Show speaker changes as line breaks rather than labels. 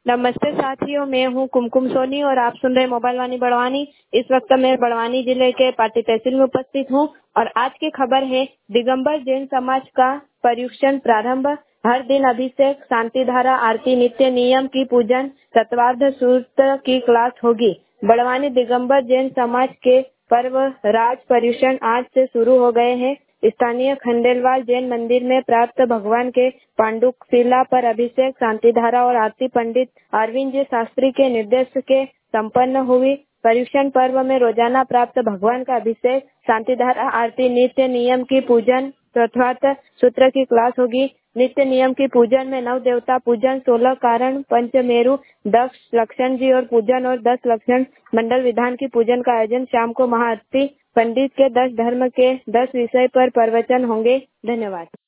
नमस्ते साथियों, मैं हूँ कुमकुम सोनी और आप सुन रहे मोबाइल वाणी बड़वानी। इस वक्त मैं बड़वानी जिले के पाटी तहसील में उपस्थित हूँ और आज की खबर है दिगंबर जैन समाज का पर्युषण प्रारंभ। हर दिन अभिषेक, शांति धारा, आरती, नित्य नियम की पूजन, तत्वार्ध सूत्र की क्लास होगी। बड़वानी दिगंबर जैन समाज के पर्व राज पर्युषण आज से शुरू हो गए हैं। स्थानीय खंडेलवाल जैन मंदिर में प्राप्त भगवान के पांडुक शिला पर अभिषेक, शांति धारा और आरती पंडित अरविंद जी शास्त्री के निर्देश के संपन्न हुई। पर्युषण पर्व में रोजाना प्राप्त भगवान का अभिषेक, शांति धारा, आरती, नित्य नियम की पूजन, तत्वार्थ सूत्र की क्लास होगी। नित्य नियम की पूजन में 9 देवता पूजन, 16 कारण, पंचमेरु, दक्ष, लक्षण जी और पूजन और 10 लक्षण मंडल विधान की पूजन का आयोजन। शाम को महाआरती, पंडित के 10 धर्म के 10 विषय पर प्रवचन होंगे। धन्यवाद।